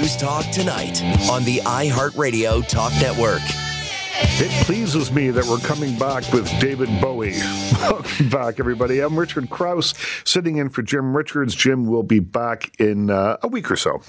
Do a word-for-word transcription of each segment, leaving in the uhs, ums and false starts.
News Talk tonight on the iHeartRadio Talk Network. It pleases me that we're coming back with David Bowie. Welcome back, everybody. I'm Richard Krause, sitting in for Jim Richards. Jim will be back in uh, a week or so.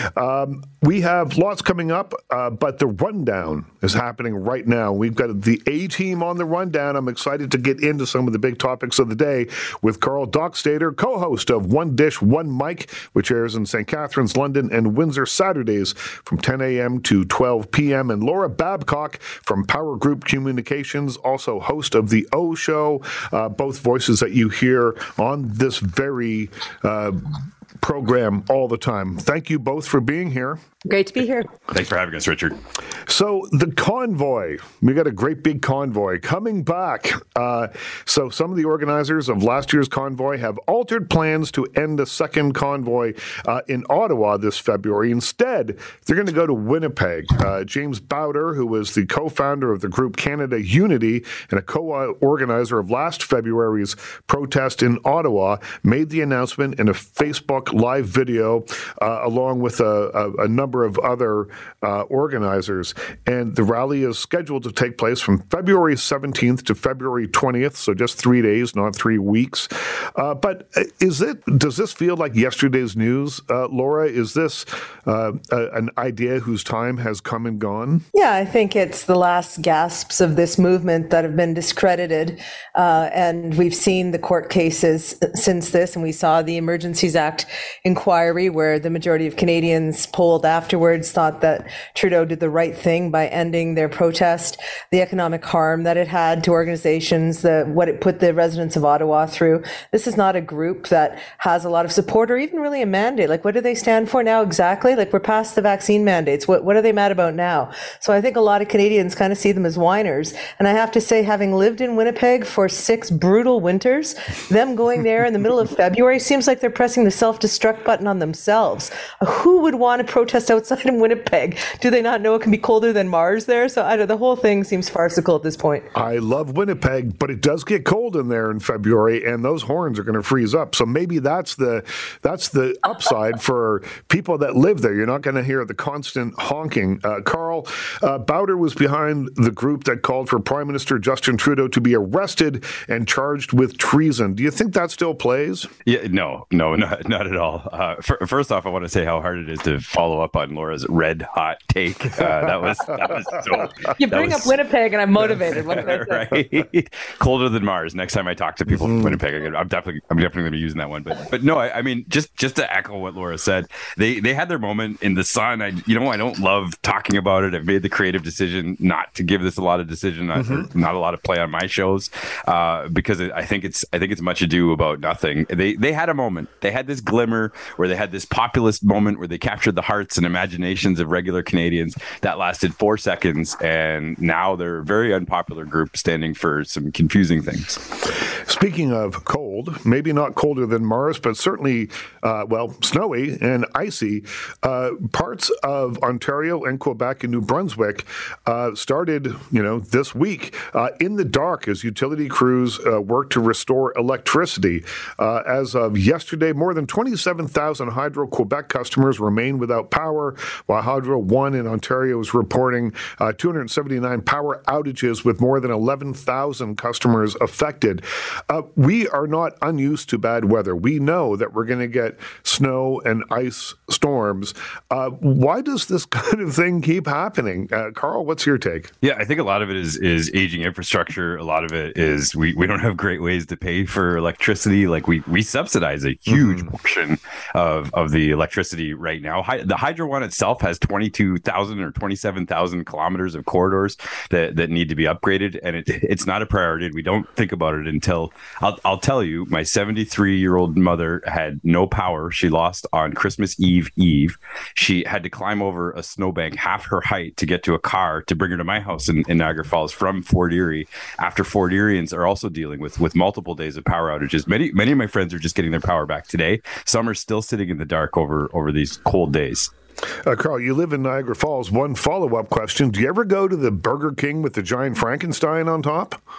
Um, we have lots coming up, uh, but the rundown is happening right now. We've got the A-Team on the rundown. I'm excited to get into some of the big topics of the day with Carl Dockstader, co-host of One Dish, One Mic, which airs in Saint Catharines, London, and Windsor Saturdays from ten a.m. to twelve p.m., and Laura Babcock from Power Group Communications, also host of The O Show, uh, both voices that you hear on this very uh, program all the time. Thank you both for being here. Great to be here. Thanks for having us, Richard. So the convoy, we got a great big convoy coming back. Uh, so some of the organizers of last year's convoy have altered plans to end a second convoy uh, in Ottawa this February. Instead, they're going to go to Winnipeg. Uh, James Bowder, who was the co-founder of the group Canada Unity and a co-organizer of last February's protest in Ottawa, made the announcement in a Facebook live video uh, along with a, a, a number of other uh, organizers. And the rally is scheduled to take place from February seventeenth to February twentieth, so just three days, not three weeks. Uh, but is it? Does this feel like yesterday's news, uh, Laura? Is this uh, a, an idea whose time has come and gone? Yeah, I think it's the last gasps of this movement that have been discredited. Uh, and we've seen the court cases since this, and we saw the Emergencies Act inquiry where the majority of Canadians polled afterwards thought that Trudeau did the right thing by ending their protest, the economic harm that it had to organizations, the what it put the residents of Ottawa through. This is not a group that has a lot of support or even really a mandate. Like, what do they stand for now exactly? Like, we're past the vaccine mandates. What what are they mad about now? So I think a lot of Canadians kind of see them as whiners. And I have to say, having lived in Winnipeg for six brutal winters, them going there in the middle of February seems like they're pressing the self-destruct button on themselves. Who would want to protest outside in Winnipeg? Do they not know it can be colder than Mars there? So I don't, the whole thing seems farcical at this point. I love Winnipeg, but it does get cold in there in February, and those horns are going to freeze up. So maybe that's the that's the upside for people that live there. You're not going to hear the constant honking. Uh, Carl, uh, Bowder was behind the group that called for Prime Minister Justin Trudeau to be arrested and charged with treason. Do you think that still plays? Yeah, no, no, not, not at all. Uh, for, first off, I want to say how hard it is to follow up on Laura's red hot take. Uh, that was that was so. You bring was, up Winnipeg, and I'm motivated. What did I say? Right? Colder than Mars. Next time I talk to people from Winnipeg, I'm definitely I'm definitely going to be using that one. But but no, I, I mean just just to echo what Laura said, they they had their moment in the sun. I you know I don't love talking about it. I've made the creative decision not to give this a lot of decision, not, mm-hmm. not a lot of play on my shows, uh, because I think it's I think it's much ado about nothing. They they had a moment. They had this glimmer where they had this populist moment where they captured the hearts and imaginations of regular Canadians. That lasted four seconds, and now they're a very unpopular group standing for some confusing things. Speaking of cold, maybe not colder than Mars, but certainly, uh, well, snowy and icy, uh, parts of Ontario and Quebec and New Brunswick uh, started, you know, this week uh, in the dark as utility crews uh, work to restore electricity. Uh, as of yesterday, more than twenty-seven thousand Hydro-Quebec customers remain without power, while Hydro One in Ontario is reporting uh, two hundred seventy-nine power outages with more than eleven thousand customers affected. Uh, we are not unused to bad weather. We know that we're going to get snow and ice storms. Uh, why does this kind of thing keep happening? Uh, Carl, what's your take? Yeah, I think a lot of it is is aging infrastructure. A lot of it is we, we don't have great ways to pay for electricity. Like we we subsidize a huge mm-hmm. portion of, of the electricity right now. Hi, the Hydro One itself has twenty-two thousand or twenty-seven thousand kilometers of corridors that, that need to be upgraded, and it, it's not a priority. We don't think about it until I'll, I'll tell you, my seventy-three year old mother had no power. She lost on Christmas Eve Eve. She had to climb over a snowbank half her height to get to a car to bring her to my house in, in Niagara Falls from Fort Erie. After Fort Erieans are also dealing with with multiple days of power outages. Many many of my friends are just getting their power back today. Some are still sitting in the dark over over these cold days. Uh, Carl, you live in Niagara Falls. One follow-up question. Do you ever go to the Burger King with the giant Frankenstein on top?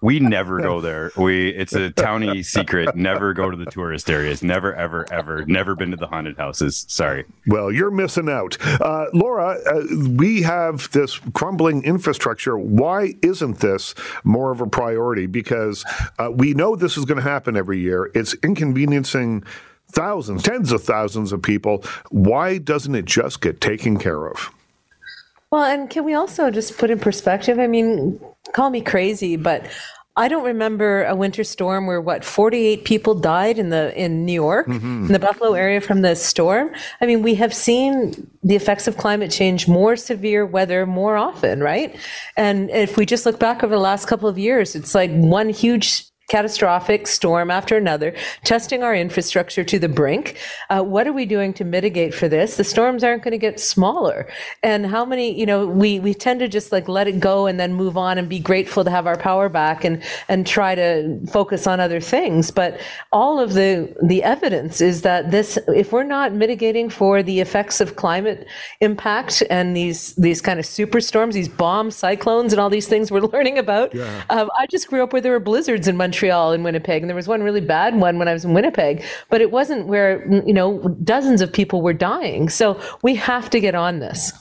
We never go there. We it's a townie secret. Never go to the tourist areas. Never, ever, ever. Never been to the haunted houses. Sorry. Well, you're missing out. Uh, Laura, uh, we have this crumbling infrastructure. Why isn't this more of a priority? Because uh, we know this is going to happen every year. It's inconveniencing thousands, tens of thousands of people. Why doesn't it just get taken care of? Well, and can we also just put in perspective? I mean, call me crazy, but I don't remember a winter storm where what forty-eight people died in the in New York, mm-hmm. in the Buffalo area from the storm. I mean, we have seen the effects of climate change, more severe weather more often, right? And if we just look back over the last couple of years, it's like one huge catastrophic storm after another, testing our infrastructure to the brink. Uh, what are we doing to mitigate for this? The storms aren't going to get smaller. And how many, you know, we, we tend to just like let it go and then move on and be grateful to have our power back and, and try to focus on other things. But all of the, the evidence is that this, if we're not mitigating for the effects of climate impact and these, these kind of superstorms, these bomb cyclones and all these things we're learning about, yeah. um, I just grew up where there were blizzards in Montreal and Winnipeg, and there was one really bad one when I was in Winnipeg, but it wasn't where, you know, dozens of people were dying. So we have to get on this.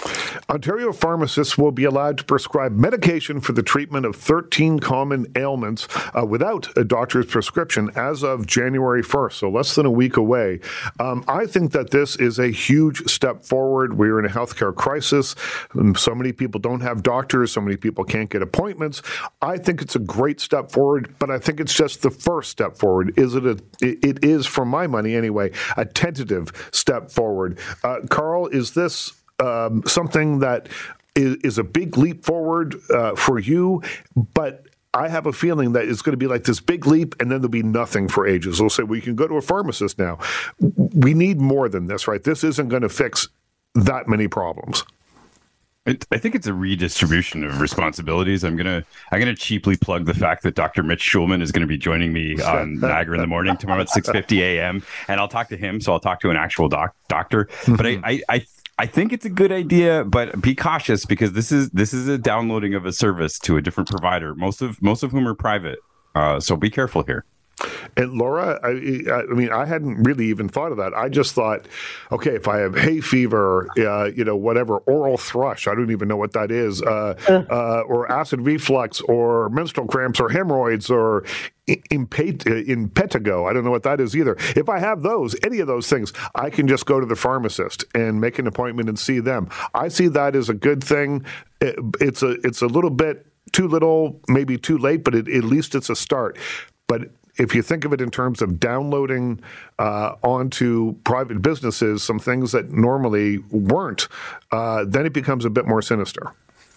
Ontario pharmacists will be allowed to prescribe medication for the treatment of thirteen common ailments uh, without a doctor's prescription as of January first, so less than a week away. Um, I think that this is a huge step forward. We're in a healthcare crisis. So many people don't have doctors. So many people can't get appointments. I think it's a great step forward, but I think it's just the first step forward. Is it a? It is, for my money anyway, a tentative step forward. Uh, Carl, is this Um, something that is, is a big leap forward uh, for you, but I have a feeling that it's going to be like this big leap and then there'll be nothing for ages. They'll say, we can go to a pharmacist now. We need more than this, right? This isn't going to fix that many problems. It, I think it's a redistribution of responsibilities. I'm gonna I'm gonna cheaply plug the fact that Doctor Mitch Schulman is going to be joining me on Niagara in the Morning tomorrow at six fifty a.m. and I'll talk to him. So I'll talk to an actual doc, doctor. Mm-hmm. But I, I I I think it's a good idea, but be cautious because this is this is a downloading of a service to a different provider. Most of most of whom are private. Uh, so be careful here. And Laura, I, I mean, I hadn't really even thought of that. I just thought, okay, if I have hay fever, uh, you know, whatever, oral thrush, I don't even know what that is, uh, uh, or acid reflux, or menstrual cramps, or hemorrhoids, or impetigo. I don't know what that is either. If I have those, any of those things, I can just go to the pharmacist and make an appointment and see them. I see that as a good thing. It, it's a it's a little bit too little, maybe too late, but it, at least it's a start. But if you think of it in terms of downloading uh, onto private businesses some things that normally weren't, uh, then it becomes a bit more sinister.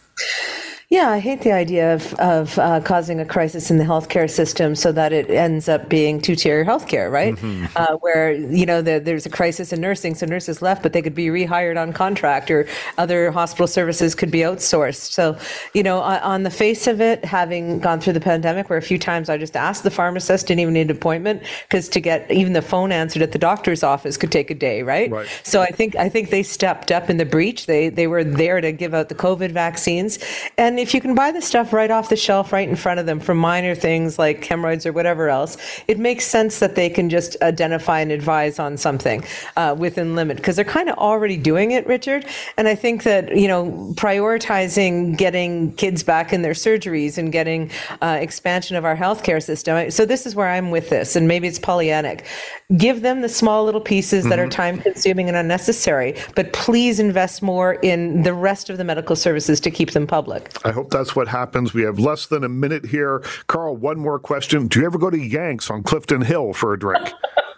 Yeah, I hate the idea of, of uh, causing a crisis in the healthcare system so that it ends up being two-tier healthcare, right? Mm-hmm. Uh, where, you know, the, there's a crisis in nursing, so nurses left, but they could be rehired on contract, or other hospital services could be outsourced. So, you know, on, on the face of it, having gone through the pandemic, where a few times I just asked the pharmacist, didn't even need an appointment, because to get even the phone answered at the doctor's office could take a day, right? right? So I think I think they stepped up in the breach. They they were there to give out the COVID vaccines, and if you can buy the stuff right off the shelf, right in front of them, for minor things like hemorrhoids or whatever else, it makes sense that they can just identify and advise on something uh, within limit, because they're kind of already doing it, Richard. And I think that, you know, prioritizing getting kids back in their surgeries and getting uh, expansion of our healthcare system. So this is where I'm with this, and maybe it's Pollyannic. Give them the small little pieces mm-hmm. that are time consuming and unnecessary, but please invest more in the rest of the medical services to keep them public. I hope that's what happens. We have less than a minute here. Carl, one more question. Do you ever go to Yanks on Clifton Hill for a drink?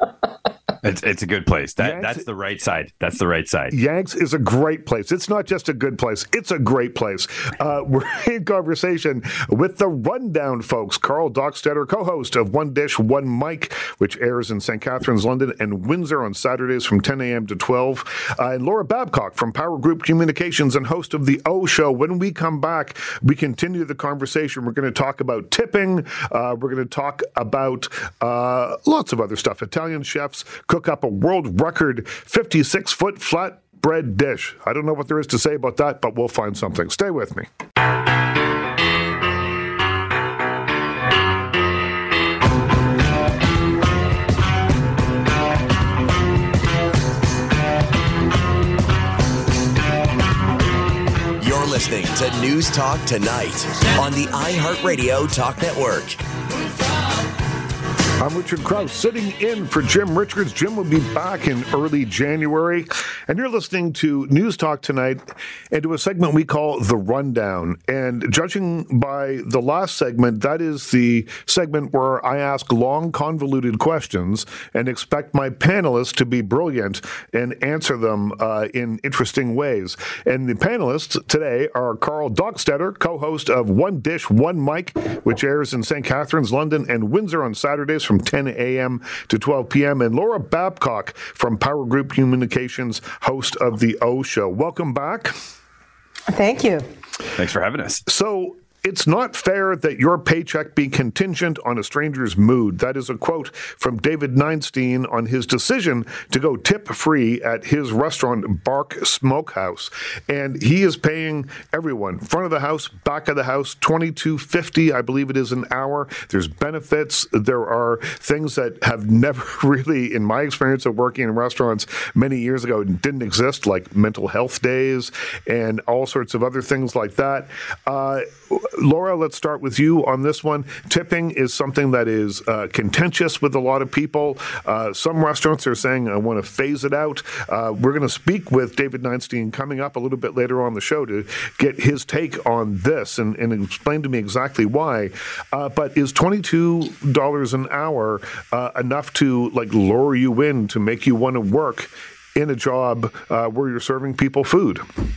It's it's a good place. That Yanks, that's the right side. That's the right side. Yanks is a great place. It's not just a good place. It's a great place. Uh, we're in conversation with the Rundown folks. Carl Dockstader, co-host of One Dish, One Mic, which airs in Saint Catharines, London, and Windsor on Saturdays from ten a.m. to twelve. Uh, and Laura Babcock from Power Group Communications and host of The O Show. When we come back, we continue the conversation. We're going to talk about tipping. Uh, we're going to talk about uh, lots of other stuff. Italian chefs cook up a world record fifty-six foot flatbread dish. I don't know what there is to say about that, but we'll find something. Stay with me. News Talk Tonight on the iHeartRadio Talk Network. I'm Richard Krause, sitting in for Jim Richards. Jim will be back in early January, and you're listening to News Talk Tonight and to a segment we call The Rundown. And judging by the last segment, that is the segment where I ask long, convoluted questions and expect my panelists to be brilliant and answer them uh, in interesting ways. And the panelists today are Carl Dockstetter, co-host of One Dish, One Mic, which airs in Saint Catharines, London, and Windsor on Saturdays from ten a.m. to twelve p.m., and Laura Babcock from Power Group Communications, host of The O Show. Welcome back. Thank you. Thanks for having us. So, it's not fair that your paycheck be contingent on a stranger's mood. That is a quote from David Neinstein on his decision to go tip-free at his restaurant, Bark Smokehouse. And he is paying everyone, front of the house, back of the house, twenty-two fifty, I believe it is, an hour. There's benefits. There are things that have never really, in my experience of working in restaurants many years ago, didn't exist, like mental health days and all sorts of other things like that. Uh, Laura, let's start with you on this one. Tipping is something that is uh, contentious with a lot of people. Uh, some restaurants are saying, I want to phase it out. Uh, we're going to speak with David Neinstein coming up a little bit later on the show to get his take on this and, and explain to me exactly why. Uh, but is twenty-two dollars an hour uh, enough to like lure you in to make you want to work in a job uh, where you're serving people food?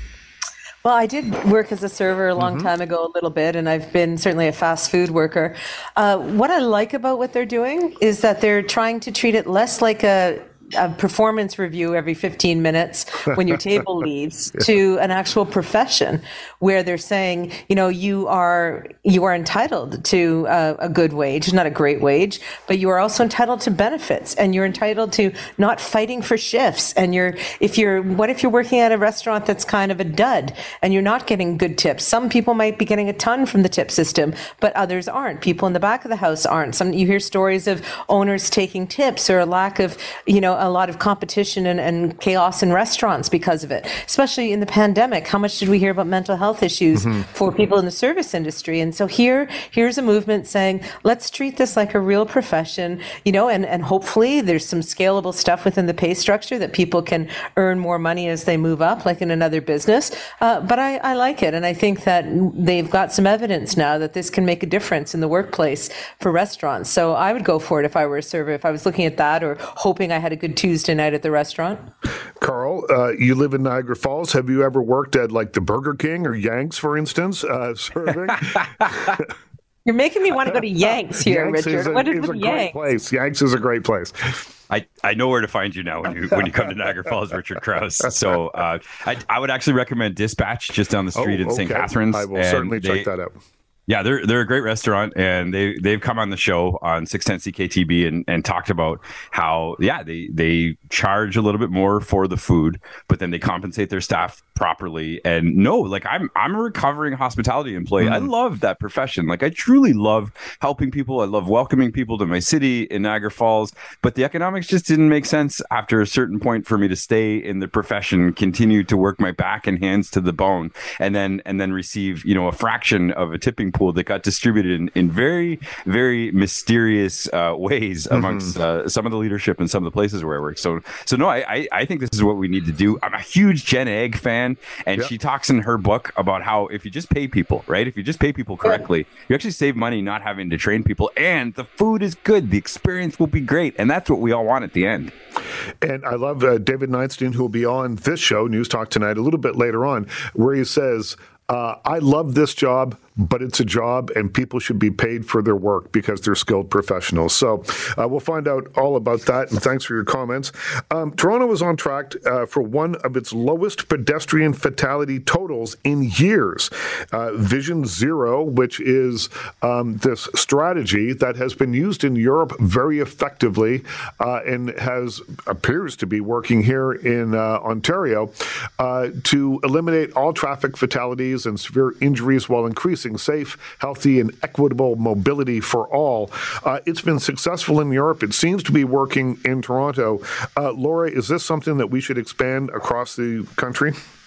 Well, I did work as a server a long mm-hmm. time ago, a little bit, and I've been certainly a fast food worker. Uh, what I like about what they're doing is that they're trying to treat it less like a a performance review every fifteen minutes when your table leaves yeah. to an actual profession where they're saying, you know, you are you are entitled to a, a good wage, not a great wage, but you are also entitled to benefits, and you're entitled to not fighting for shifts. And you're if you're what if you're working at a restaurant that's kind of a dud and you're not getting good tips? Some people might be getting a ton from the tip system, but others aren't. People in the back of the house aren't. Some you hear stories of owners taking tips or a lack of, you know, a lot of competition and, and chaos in restaurants because of it, especially in the pandemic. How much did we hear about mental health issues mm-hmm. for people in the service industry? And so here, here's a movement saying, let's treat this like a real profession, you know, and, and hopefully there's some scalable stuff within the pay structure that people can earn more money as they move up, like in another business. Uh, but I, I like it. And I think that they've got some evidence now that this can make a difference in the workplace for restaurants. So I would go for it if I were a server, if I was looking at that or hoping I had a good Tuesday night at the restaurant. Carl, uh, you live in Niagara Falls. Have you ever worked at like the Burger King or Yanks, for instance, uh, serving? You're making me want to go to Yanks here, Yanks Richard. Is a, what is is a Yanks? great place. Yanks is a great place. I, I know where to find you now when you when you come to Niagara Falls, Richard Krause. So uh, I I would actually recommend Dispatch just down the street oh, in Saint okay. Catharines. I will certainly they, check that out. Yeah, they're they're a great restaurant, and they they've come on the show on six ten C K T B and, and talked about how yeah they they charge a little bit more for the food, but then they compensate their staff properly. And no, like I'm I'm a recovering hospitality employee. Mm. I love that profession. Like I truly love helping people. I love welcoming people to my city in Niagara Falls. But the economics just didn't make sense after a certain point for me to stay in the profession, continue to work my back and hands to the bone, and then and then receive you know a fraction of a tipping pool that got distributed in, in very, very mysterious uh, ways amongst mm-hmm. uh, some of the leadership and some of the places where I work. So, so no, I, I, I think this is what we need to do. I'm a huge Jen Egg fan, and yep. she talks in her book about how if you just pay people, right? If you just pay people correctly, you actually save money not having to train people, and the food is good. The experience will be great, and that's what we all want at the end. And I love uh, David Neinstein, who will be on this show, News Talk Tonight, a little bit later on, where he says, uh, I love this job, but it's a job and people should be paid for their work because they're skilled professionals. So uh, we'll find out all about that, and thanks for your comments. Um, Toronto is on track uh, for one of its lowest pedestrian fatality totals in years. Uh, Vision Zero, which is um, this strategy that has been used in Europe very effectively uh, and has appears to be working here in uh, Ontario uh, to eliminate all traffic fatalities and severe injuries while increasing safe, healthy, and equitable mobility for all. Uh, it's been successful in Europe. It seems to be working in Toronto. Uh, Laura, is this something that we should expand across the country?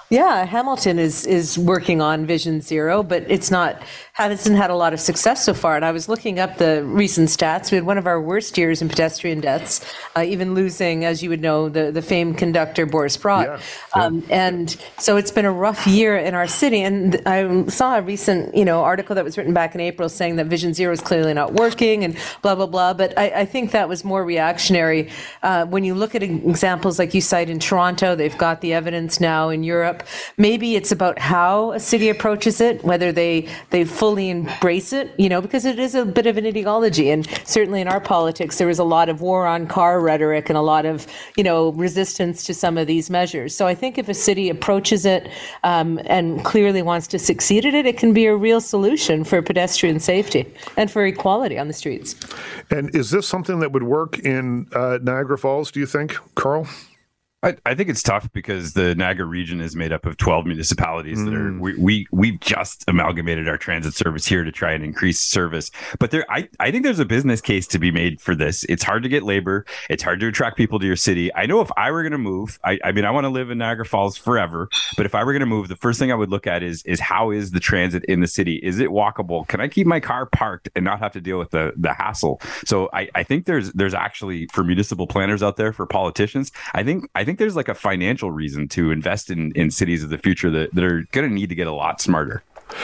Yeah, Hamilton is is working on Vision Zero, but it's not hasn't had a lot of success so far. And I was looking up the recent stats. We had one of our worst years in pedestrian deaths, uh, even losing, as you would know, the, the famed conductor Boris Brott. Yeah, yeah. Um, and so it's been a rough year in our city. And I saw a recent, you know, article that was written back in April saying that Vision Zero is clearly not working and blah blah blah. But I, I think that was more reactionary. Uh, when you look at examples like you cite in Toronto, they've got the evidence now in Europe. Maybe it's about how a city approaches it, whether they they fully embrace it, you know, because it is a bit of an ideology. And certainly in our politics, there is a lot of war on car rhetoric and a lot of, you know, resistance to some of these measures. So I think if a city approaches it um, and clearly wants to succeed at it, it can be a real solution for pedestrian safety and for equality on the streets. And is this something that would work in uh, Niagara Falls, do you think, Carl? I, I think it's tough because the Niagara region is made up of twelve municipalities mm. that are we, we we've just amalgamated our transit service here to try and increase service. But there, I, I think there's a business case to be made for this. It's hard to get labor. It's hard to attract people to your city. I know if I were going to move, I, I mean, I want to live in Niagara Falls forever. But if I were going to move, the first thing I would look at is is how is the transit in the city? Is it walkable? Can I keep my car parked and not have to deal with the the hassle? So I, I think there's there's actually for municipal planners out there, for politicians, I think I think. I think there's like a financial reason to invest in, in cities of the future that, that are going to need to get a lot smarter.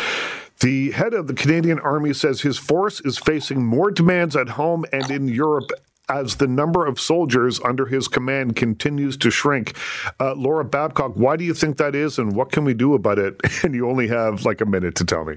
The head of the Canadian Army says his force is facing more demands at home and in Europe as the number of soldiers under his command continues to shrink. Uh, Laura Babcock, why do you think that is, and what can we do about it? And you only have like a minute to tell me.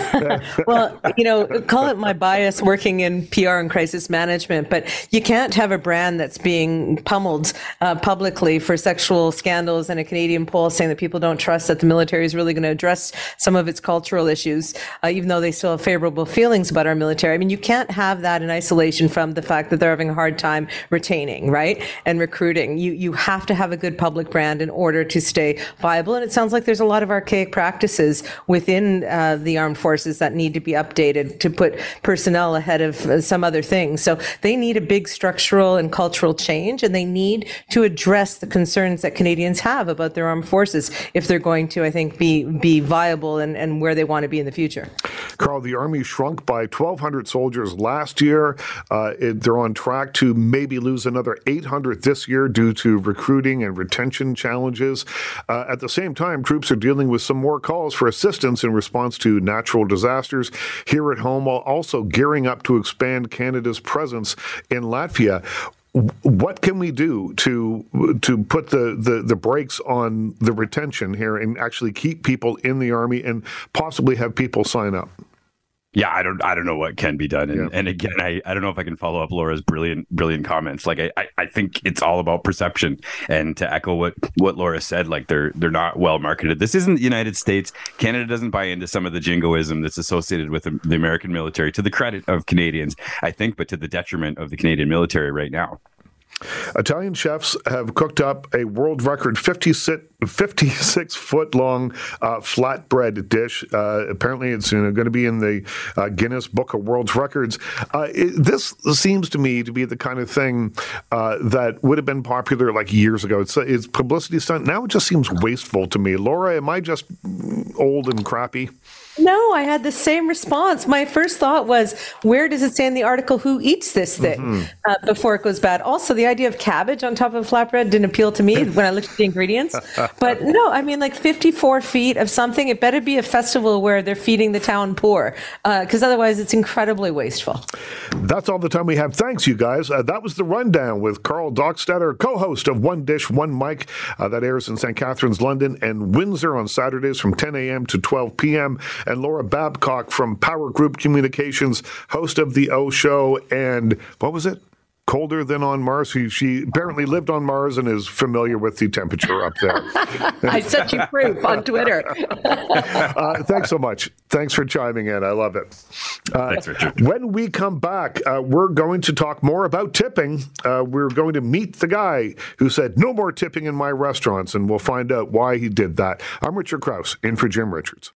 Well, you know, call it my bias working in P R and crisis management, but you can't have a brand that's being pummeled uh, publicly for sexual scandals and a Canadian poll saying that people don't trust that the military is really going to address some of its cultural issues, uh, even though they still have favorable feelings about our military. I mean, you can't have that in isolation from the fact that they're having a hard time retaining, right, and recruiting. You you have to have a good public brand in order to stay viable. And it sounds like there's a lot of archaic practices within uh, the armed forces that need to be updated to put personnel ahead of uh, some other things. So they need a big structural and cultural change, and they need to address the concerns that Canadians have about their armed forces if they're going to, I think, be be viable and, and where they want to be in the future. Carl, the Army shrunk by twelve hundred soldiers last year. Uh, it, they're on track to maybe lose another eight hundred this year due to recruiting and retention challenges. Uh, at the same time, troops are dealing with some more calls for assistance in response to natural disasters here at home, while also gearing up to expand Canada's presence in Latvia. What can we do to to put the, the, the brakes on the retention here and actually keep people in the Army and possibly have people sign up? Yeah, I don't I don't know what can be done. And, yeah. and again, I, I don't know if I can follow up Laura's brilliant, brilliant comments. Like, I, I think it's all about perception. And to echo what, what Laura said, like they're they're not well marketed. This isn't the United States. Canada doesn't buy into some of the jingoism that's associated with the, the American military, to the credit of Canadians, I think, but to the detriment of the Canadian military right now. Italian chefs have cooked up a world record fifty-six foot long uh, flatbread dish. Uh, apparently, it's you know, going to be in the uh, Guinness Book of World Records. Uh, it, this seems to me to be the kind of thing uh, that would have been popular like years ago. It's, it's publicity stunt. Now it just seems wasteful to me. Laura, am I just old and crappy? No, I had the same response. My first thought was, where does it say in the article who eats this thing mm-hmm. uh, before it goes bad? Also, the idea of cabbage on top of flatbread didn't appeal to me when I looked at the ingredients. But no, I mean, like fifty-four feet of something, it better be a festival where they're feeding the town poor, because uh, otherwise it's incredibly wasteful. That's all the time we have. Thanks, you guys. Uh, that was The Rundown with Carl Dockstader, co-host of One Dish, One Mic. Uh, that airs in Saint Catharines, London, and Windsor on Saturdays from ten a.m. to twelve p.m. And Laura Babcock from Power Group Communications, host of The O Show, and what was it? Colder Than on Mars. She, she apparently lived on Mars and is familiar with the temperature up there. I set you proof on Twitter. uh, thanks so much. Thanks for chiming in. I love it. Uh, thanks, Richard. When we come back, uh, we're going to talk more about tipping. Uh, we're going to meet the guy who said, no more tipping in my restaurants, and we'll find out why he did that. I'm Richard Krause, in for Jim Richards.